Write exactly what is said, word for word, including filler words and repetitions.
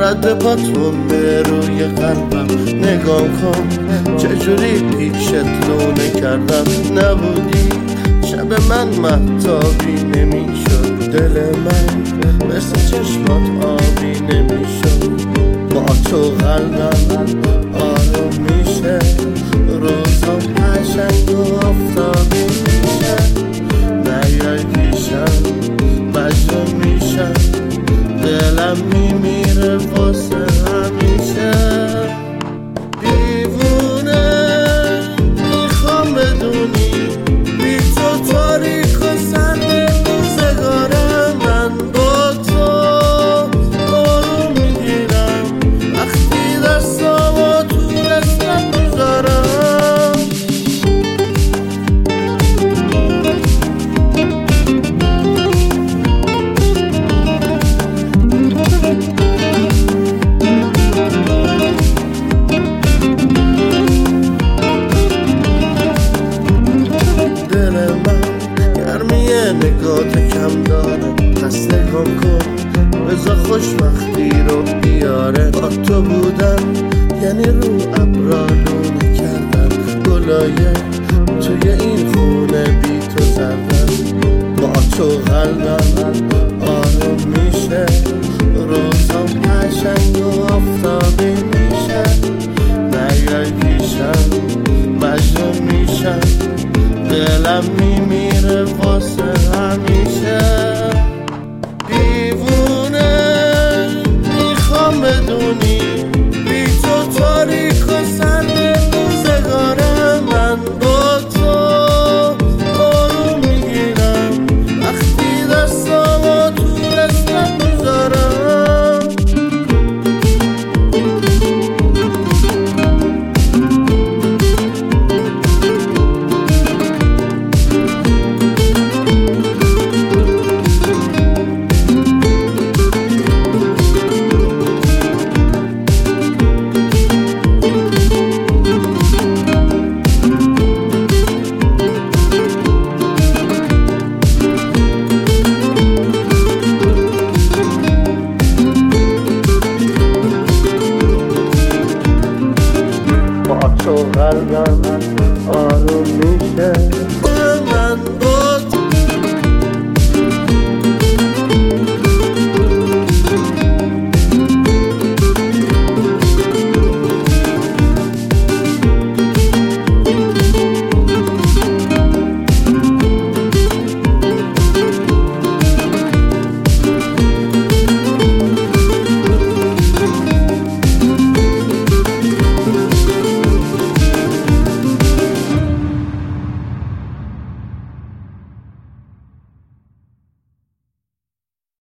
رد پاتون به روی قلبم نگاه کن، چجوری پیچت لونه کردم. نبودی شب من مهتابی نمیشد، دل من مثل چشمات آبی نمیشد. با تو قلبم آروم میشه، روزا قشنگ و آفتابی میشه. نیای پیشم مجنون میشم، دلم میمیره واسه همیشه. دیوونه میخوام بدونی بی تو تاریک و سرد روزگارم. من با تو آروم میگیرم وقتی دستامو تو دستم میذارم. نگات کم داره پس نگام کن، بذار خوشبختی رو بیاره. با تو بودم یعنی رو ابرا لونه کردم، گلایه توی این خونه بی تو زردم. با تو قلبم